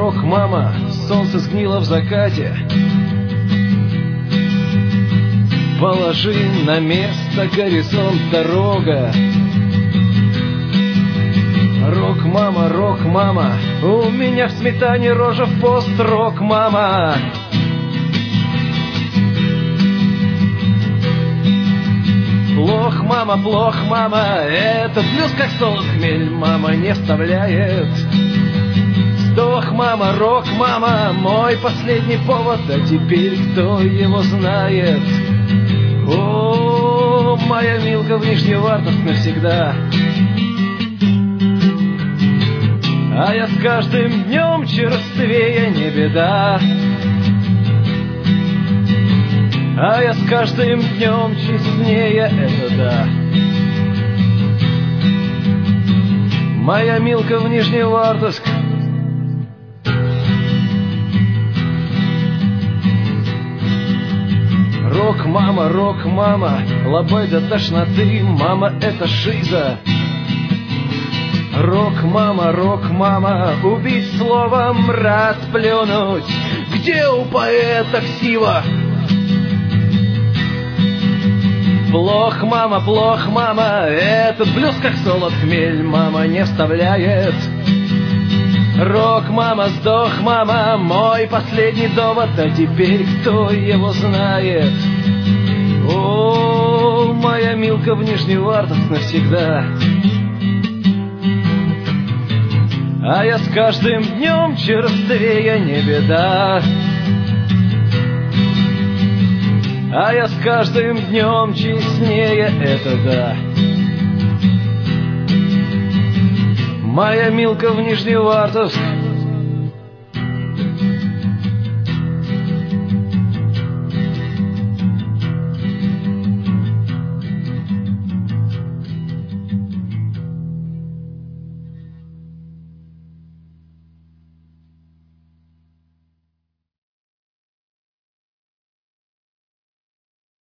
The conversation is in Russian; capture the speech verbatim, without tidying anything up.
Рок, мама, солнце сгнило в закате. Положи на место горизонт дорога. Рок, мама, рок, мама, у меня в сметане рожа в пост. Рок, мама. Плох, мама, плох, мама, это блюз как солод хмель, мама не вставляет. Сдох, мама, рок, мама, мой последний повод, а теперь кто его знает? О, моя Милка в Нижневартовск навсегда. А я с каждым днем черствее, не беда. А я с каждым днем честнее, это да. Моя Милка в Нижневартовск. Рок, мама, рок, мама, лобой до тошноты, мама, это шиза. Рок, мама, рок, мама, убить словом, расплюнуть. Где у поэта ксива? Плох, мама, плох, мама, этот блюз как солод хмель, мама не вставляет. Рок, мама, сдох, мама, мой последний довод, а теперь кто его знает? О, моя Милка в Нижневартовск навсегда. А я с каждым днем черствее, не беда. А я с каждым днем честнее, это да. Моя Милка в Нижневартовск.